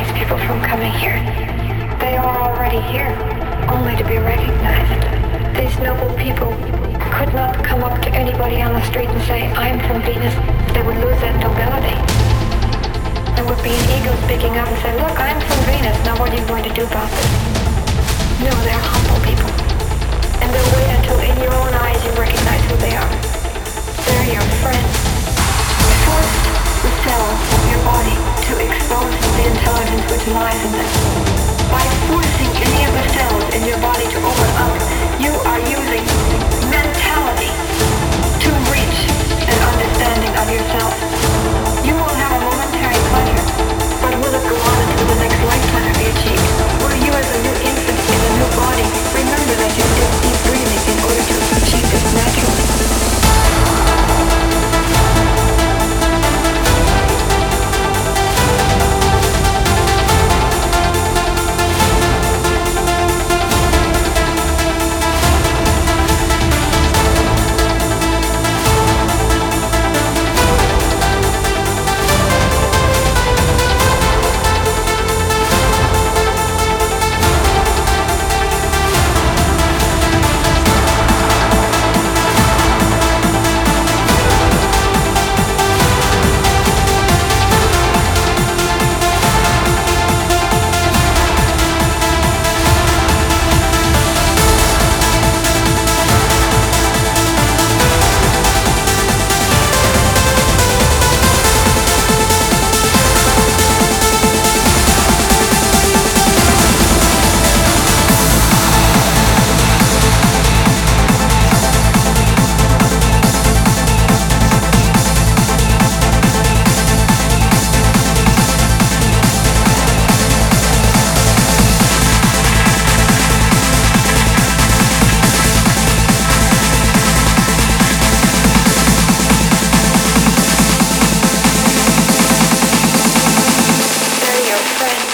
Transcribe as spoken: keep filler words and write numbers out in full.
these people from coming here. They are already here, only to be recognized. These noble people could not come up to anybody on the street and say, I'm from Venus. They would lose that nobility. There would be an ego speaking up and say, look, I'm from Venus. Now what are you going to do about this? No, they're humble people. And they'll wait until in your own eyes you recognize who they are. They're your friends. Force the cells of your body to expose the intelligence which lies in them. By forcing any of the cells in your body to open up, you are using mentality to reach an understanding of yourself. You will have a momentary pleasure, but will it go on until the next lifetime be achieved? Will you as a new infant in a new body remember that you did deep breathing in order to achieve this naturally? Friends.